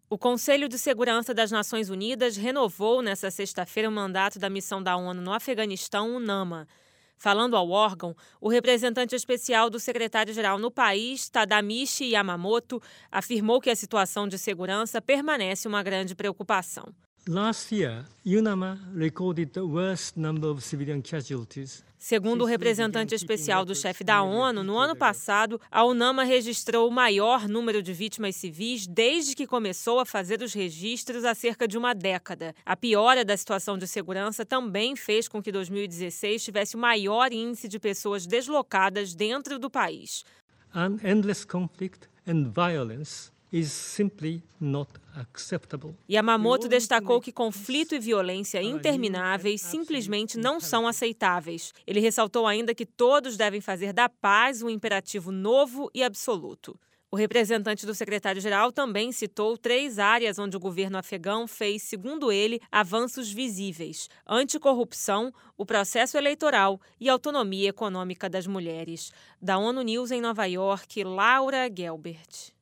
O Conselho de Segurança das Nações Unidas renovou nesta sexta-feira o mandato da missão da ONU no Afeganistão, UNAMA. Falando ao órgão, o representante especial do secretário-geral no país, Tadamichi Yamamoto, afirmou que a situação de segurança permanece uma grande preocupação. Last year, UNAMA recorded the worst number of civilian casualties. Segundo o representante especial do chefe da ONU, no ano passado, a UNAMA registrou o maior número de vítimas civis desde que começou a fazer os registros há cerca de uma década. A piora da situação de segurança também fez com que 2016 tivesse o maior índice de pessoas deslocadas dentro do país. An endless conflict and violence is simply not acceptable. Yamamoto destacou que conflito e violência intermináveis simplesmente não são aceitáveis. Ele ressaltou ainda que todos devem fazer da paz um imperativo novo e absoluto. O representante do secretário-geral também citou 3 áreas onde o governo afegão fez, segundo ele, avanços visíveis: anticorrupção, o processo eleitoral e autonomia econômica das mulheres. Da ONU News em Nova York, Laura Gelbert.